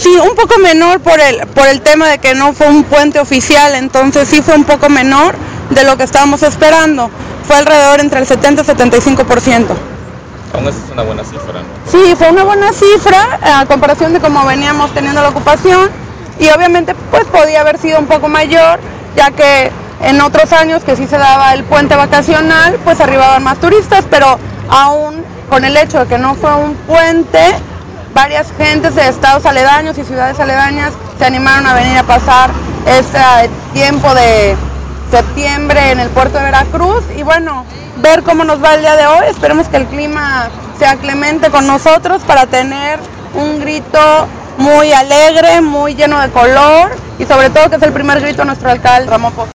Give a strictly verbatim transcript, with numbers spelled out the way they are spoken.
Sí, un poco menor por el, por el tema de que no fue un puente oficial, entonces sí fue un poco menor de lo que estábamos esperando. Fue alrededor entre el setenta y setenta y cinco por ciento. Aún así es una buena cifra, ¿no? Sí, fue una buena cifra a comparación de cómo veníamos teniendo la ocupación, y obviamente pues podía haber sido un poco mayor, ya que en otros años que sí se daba el puente vacacional, pues arribaban más turistas, pero aún con el hecho de que no fue un puente, varias gentes de estados aledaños y ciudades aledañas se animaron a venir a pasar este tiempo de septiembre en el puerto de Veracruz, y bueno, ver cómo nos va el día de hoy. Esperemos que el clima sea clemente con nosotros para tener un grito muy alegre, muy lleno de color, y sobre todo que es el primer grito de nuestro alcalde Ramón Poza.